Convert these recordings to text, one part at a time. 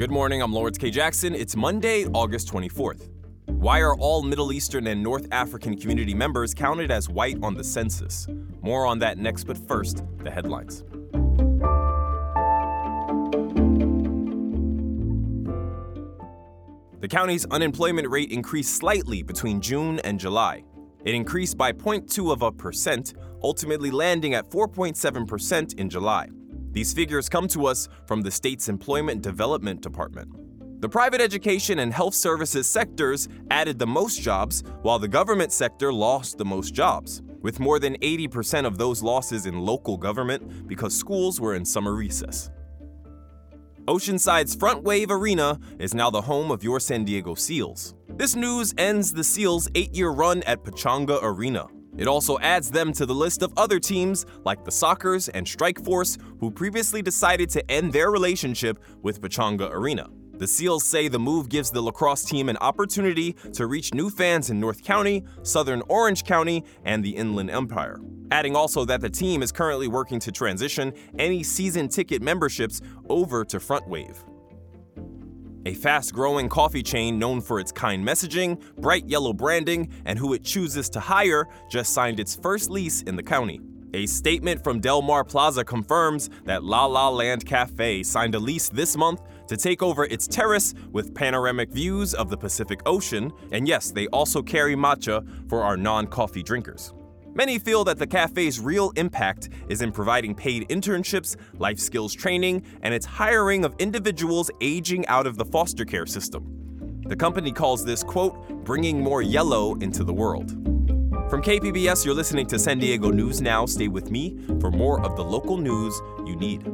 Good morning, I'm Lawrence K. Jackson. It's Monday, August 24th. Why are all Middle Eastern and North African community members counted as white on the census? More on that next, but first, the headlines. The county's unemployment rate increased slightly between June and July. It increased by 0.2%, ultimately landing at 4.7% in July. These figures come to us from the state's Employment Development Department. The private education and health services sectors added the most jobs, while the government sector lost the most jobs, with more than 80% of those losses in local government because schools were in summer recess. Oceanside's Front Wave Arena is now the home of your San Diego Seals. This news ends the Seals' 8-year run at Pechanga Arena. It also adds them to the list of other teams like the Sockers and Strike Force who previously decided to end their relationship with Pechanga Arena. The Seals say the move gives the lacrosse team an opportunity to reach new fans in North County, Southern Orange County, and the Inland Empire. Adding also that the team is currently working to transition any season ticket memberships over to Front Wave. A fast-growing coffee chain known for its kind messaging, bright yellow branding, and who it chooses to hire just signed its first lease in the county. A statement from Del Mar Plaza confirms that La La Land Cafe signed a lease this month to take over its terrace with panoramic views of the Pacific Ocean, and yes, they also carry matcha for our non-coffee drinkers. Many feel that the cafe's real impact is in providing paid internships, life skills training, and its hiring of individuals aging out of the foster care system. The company calls this, quote, bringing more yellow into the world. From KPBS, you're listening to San Diego News Now. Stay with me for more of the local news you need.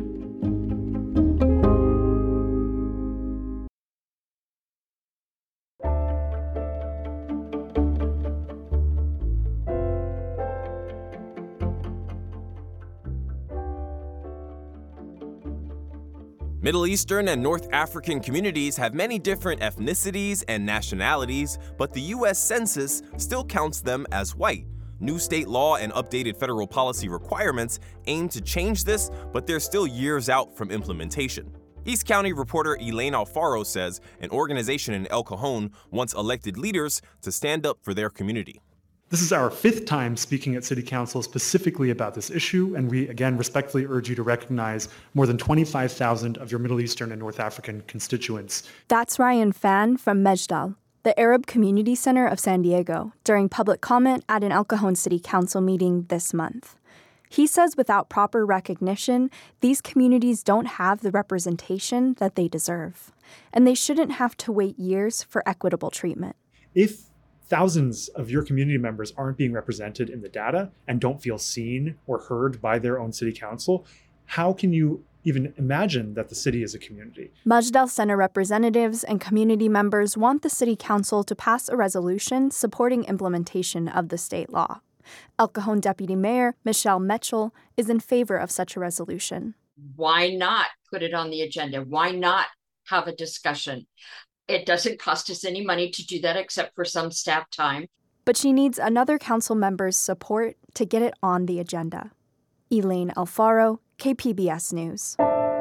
Middle Eastern and North African communities have many different ethnicities and nationalities, but the U.S. Census still counts them as white. New state law and updated federal policy requirements aim to change this, but they're still years out from implementation. East County reporter Elaine Alfaro says an organization in El Cajon wants elected leaders to stand up for their community. This is our 5th time speaking at City Council specifically about this issue, and we again respectfully urge you to recognize more than 25,000 of your Middle Eastern and North African constituents. That's Ryan Fan from Mejdal, the Arab Community Center of San Diego, during public comment at an El Cajon City Council meeting this month. He says without proper recognition, these communities don't have the representation that they deserve, and they shouldn't have to wait years for equitable treatment. If thousands of your community members aren't being represented in the data and don't feel seen or heard by their own city council, how can you even imagine that the city is a community? Mejdal Center representatives and community members want the city council to pass a resolution supporting implementation of the state law. El Cajon Deputy Mayor Michelle Metchel is in favor of such a resolution. Why not put it on the agenda? Why not have a discussion? It doesn't cost us any money to do that except for some staff time. But she needs another council member's support to get it on the agenda. Elaine Alfaro, KPBS News.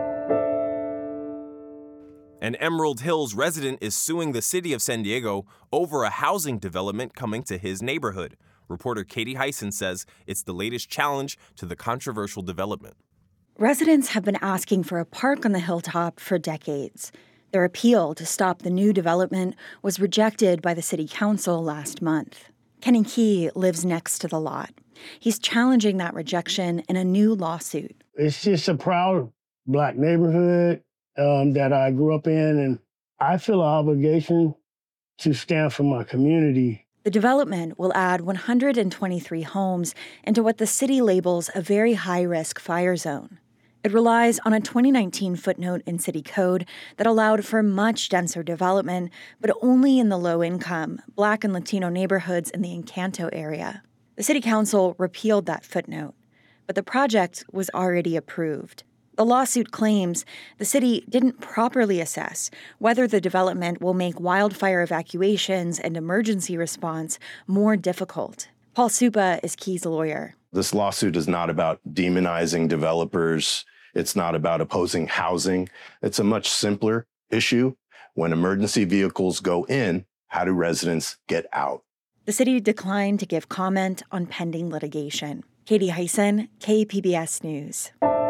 An Emerald Hills resident is suing the city of San Diego over a housing development coming to his neighborhood. Reporter Katie Hyson says it's the latest challenge to the controversial development. Residents have been asking for a park on the hilltop for decades. Their appeal to stop the new development was rejected by the city council last month. Kenny Key lives next to the lot. He's challenging that rejection in a new lawsuit. It's just a proud Black neighborhood that I grew up in, and I feel an obligation to stand for my community. The development will add 123 homes into what the city labels a very high-risk fire zone. It relies on a 2019 footnote in city code that allowed for much denser development, but only in the low-income, Black and Latino neighborhoods in the Encanto area. The city council repealed that footnote, but the project was already approved. The lawsuit claims the city didn't properly assess whether the development will make wildfire evacuations and emergency response more difficult. Paul Supa is Key's lawyer. This lawsuit is not about demonizing developers. It's not about opposing housing. It's a much simpler issue? When emergency vehicles go in, how do residents get out? The city declined to give comment on pending litigation. Katie Hyson, KPBS News.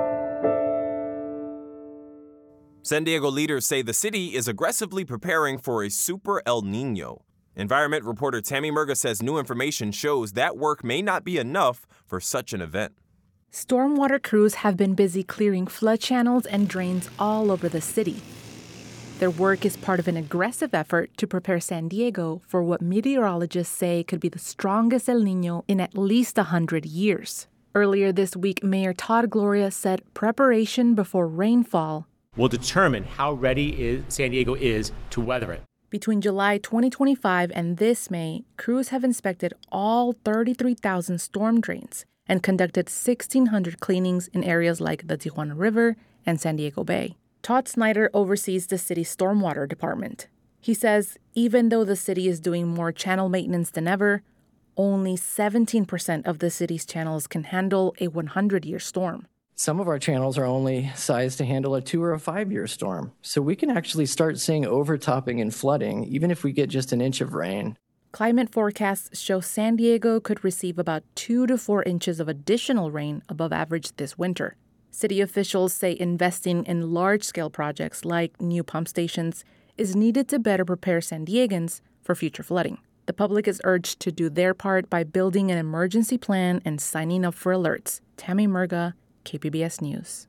San Diego leaders say the city is aggressively preparing for a super El Nino. Environment reporter Tammy Murga says new information shows that work may not be enough for such an event. Stormwater crews have been busy clearing flood channels and drains all over the city. Their work is part of an aggressive effort to prepare San Diego for what meteorologists say could be the strongest El Nino in at least 100 years. Earlier this week, Mayor Todd Gloria said preparation before rainfall will determine how ready San Diego is to weather it. Between July 2025 and this May, crews have inspected all 33,000 storm drains and conducted 1,600 cleanings in areas like the Tijuana River and San Diego Bay. Todd Snyder oversees the city's stormwater department. He says even though the city is doing more channel maintenance than ever, only 17% of the city's channels can handle a 100-year storm. Some of our channels are only sized to handle a 2 or a 5-year storm. So we can actually start seeing overtopping and flooding, even if we get just an inch of rain. Climate forecasts show San Diego could receive about 2 to 4 inches of additional rain above average this winter. City officials say investing in large-scale projects like new pump stations is needed to better prepare San Diegans for future flooding. The public is urged to do their part by building an emergency plan and signing up for alerts. Tammy Murga, KPBS News.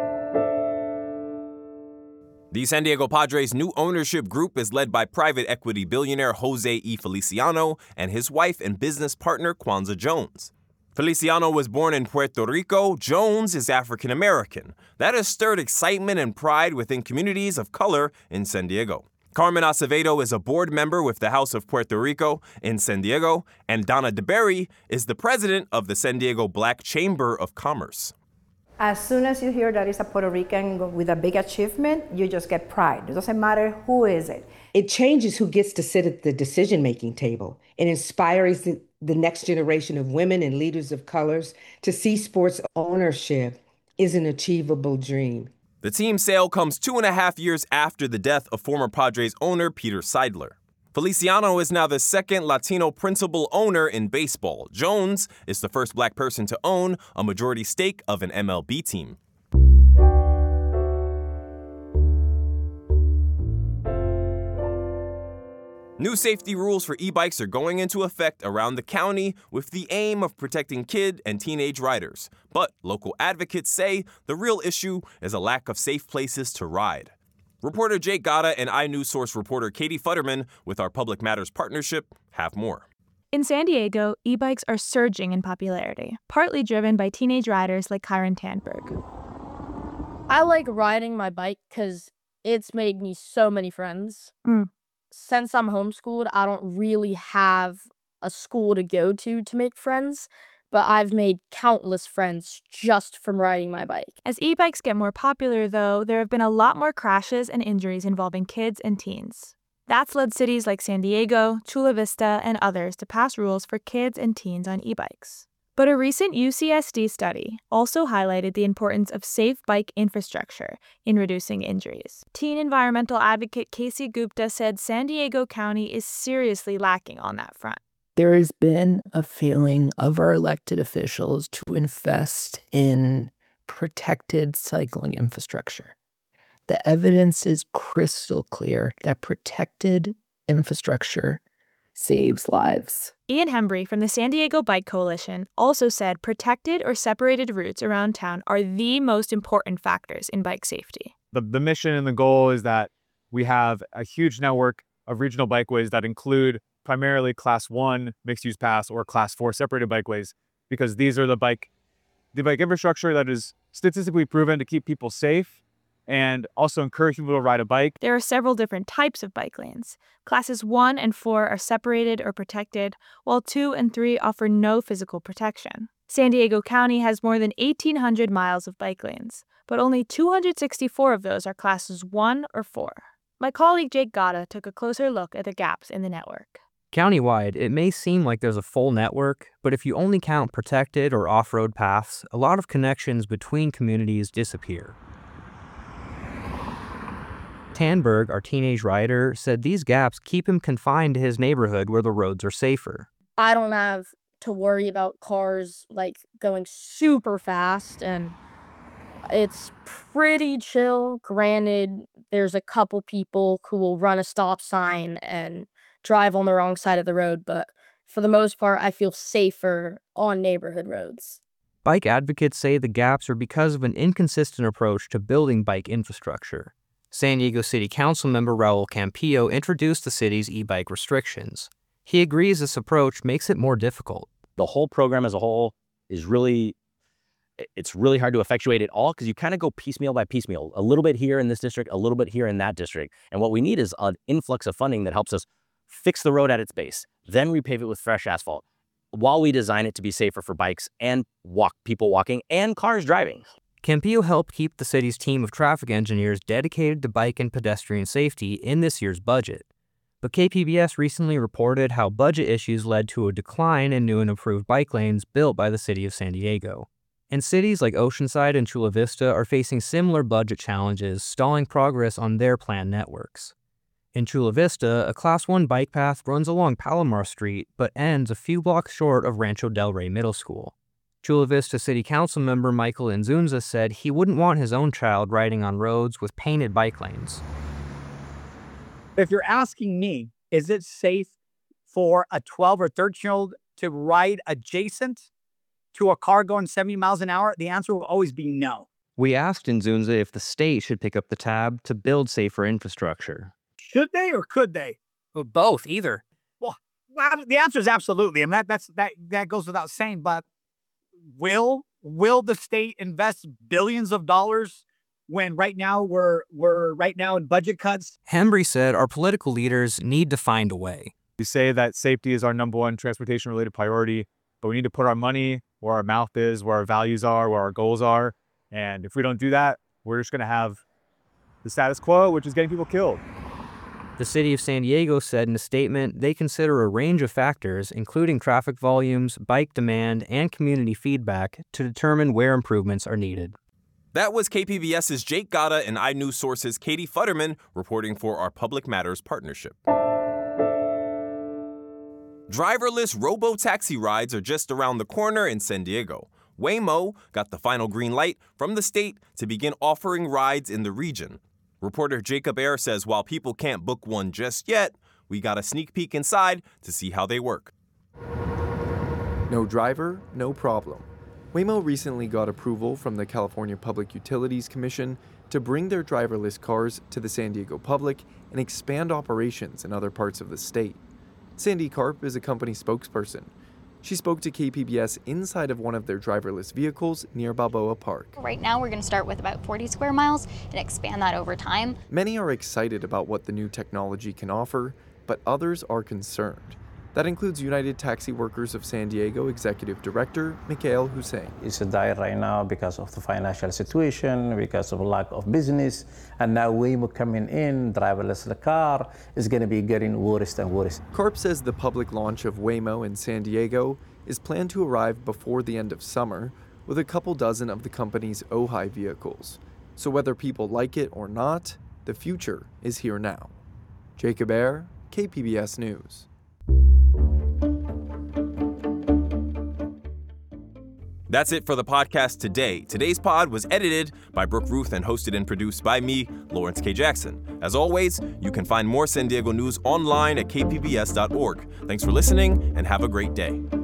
The San Diego Padres' new ownership group is led by private equity billionaire Jose E. Feliciano and his wife and business partner Kwanzaa Jones. Feliciano was born in Puerto Rico. Jones is African American. That has stirred excitement and pride within communities of color in San Diego. Carmen Acevedo is a board member with the House of Puerto Rico in San Diego, and Donna DeBerry is the president of the San Diego Black Chamber of Commerce. As soon as you hear that it's a Puerto Rican with a big achievement, you just get pride. It doesn't matter who is it. It changes who gets to sit at the decision-making table. It inspires the next generation of women and leaders of colors to see sports ownership is an achievable dream. The team sale comes 2.5 years after the death of former Padres owner Peter Seidler. Feliciano is now the second Latino principal owner in baseball. Jones is the first black person to own a majority stake of an MLB team. New safety rules for e-bikes are going into effect around the county with the aim of protecting kid and teenage riders. But local advocates say the real issue is a lack of safe places to ride. Reporter Jake Gata and iNewsSource reporter Katie Futterman with our Public Matters partnership have more. In San Diego, e-bikes are surging in popularity, partly driven by teenage riders like Kyron Tanberg. I like riding my bike because it's made me so many friends. Since I'm homeschooled, I don't really have a school to go to make friends, but I've made countless friends just from riding my bike. As e-bikes get more popular, though, there have been a lot more crashes and injuries involving kids and teens. That's led cities like San Diego, Chula Vista, and others to pass rules for kids and teens on e-bikes. But a recent UCSD study also highlighted the importance of safe bike infrastructure in reducing injuries. Teen environmental advocate Casey Gupta said San Diego County is seriously lacking on that front. There has been a feeling of our elected officials to invest in protected cycling infrastructure. The evidence is crystal clear that protected infrastructure saves lives. Ian Hembry from the San Diego Bike Coalition also said protected or separated routes around town are the most important factors in bike safety. The mission and the goal is that we have a huge network of regional bikeways that include primarily Class 1 mixed-use paths or Class 4 separated bikeways, because these are the bike infrastructure that is statistically proven to keep people safe and also encourage people to ride a bike. There are several different types of bike lanes. Classes 1 and 4 are separated or protected, while 2 and 3 offer no physical protection. San Diego County has more than 1,800 miles of bike lanes, but only 264 of those are Classes 1 or 4. My colleague Jake Gata took a closer look at the gaps in the network. Countywide, it may seem like there's a full network, but if you only count protected or off-road paths, a lot of connections between communities disappear. Tanberg, our teenage rider, said these gaps keep him confined to his neighborhood where the roads are safer. I don't have to worry about cars like going super fast, and it's pretty chill. Granted, there's a couple people who will run a stop sign and drive on the wrong side of the road, but for the most part, I feel safer on neighborhood roads. Bike advocates say the gaps are because of an inconsistent approach to building bike infrastructure. San Diego City Council member Raul Campillo introduced the city's e-bike restrictions. He agrees this approach makes it more difficult. The whole program as a whole is really hard to effectuate it all because you kind of go piecemeal by piecemeal, a little bit here in this district, a little bit here in that district. And what we need is an influx of funding that helps us fix the road at its base, then repave it with fresh asphalt, while we design it to be safer for bikes and people walking and cars driving. Campillo helped keep the city's team of traffic engineers dedicated to bike and pedestrian safety in this year's budget. But KPBS recently reported how budget issues led to a decline in new and improved bike lanes built by the city of San Diego. And cities like Oceanside and Chula Vista are facing similar budget challenges, stalling progress on their planned networks. In Chula Vista, a Class 1 bike path runs along Palomar Street but ends a few blocks short of Rancho Del Rey Middle School. Chula Vista City Council member Michael Inzunza said he wouldn't want his own child riding on roads with painted bike lanes. If you're asking me, is it safe for a 12 or 13-year-old to ride adjacent to a car going 70 miles an hour? The answer will always be no. We asked Inzunza if the state should pick up the tab to build safer infrastructure. Should they or could they? Well, both, either. Well, the answer is absolutely. I mean, that goes without saying, but will the state invest billions of dollars when right now we're right now in budget cuts? Hembry said our political leaders need to find a way. We say that safety is our number one transportation-related priority, but we need to put our money where our mouth is, where our values are, where our goals are. And if we don't do that, we're just going to have the status quo, which is getting people killed. The city of San Diego said in a statement they consider a range of factors, including traffic volumes, bike demand, and community feedback, to determine where improvements are needed. That was KPBS's Jake Gata and iNews Source's Katie Futterman reporting for our Public Matters partnership. Driverless robo-taxi rides are just around the corner in San Diego. Waymo got the final green light from the state to begin offering rides in the region. Reporter Jacob Ayer says while people can't book one just yet, we got a sneak peek inside to see how they work. No driver, no problem. Waymo recently got approval from the California Public Utilities Commission to bring their driverless cars to the San Diego public and expand operations in other parts of the state. Sandy Karp is a company spokesperson. She spoke to KPBS inside of one of their driverless vehicles near Balboa Park. Right now, we're going to start with about 40 square miles and expand that over time. Many are excited about what the new technology can offer, but others are concerned. That includes United Taxi Workers of San Diego Executive Director Mikhail Hussein. It's dire right now because of the financial situation, because of lack of business, and now Waymo coming in, driverless car, is going to be getting worse and worse. Karp says the public launch of Waymo in San Diego is planned to arrive before the end of summer, with a couple dozen of the company's Ojai vehicles. So whether people like it or not, the future is here now. Jacob Ayer, KPBS News. That's it for the podcast today. Today's pod was edited by Brooke Ruth and hosted and produced by me, Lawrence K. Jackson. As always, you can find more San Diego news online at kpbs.org. Thanks for listening and have a great day.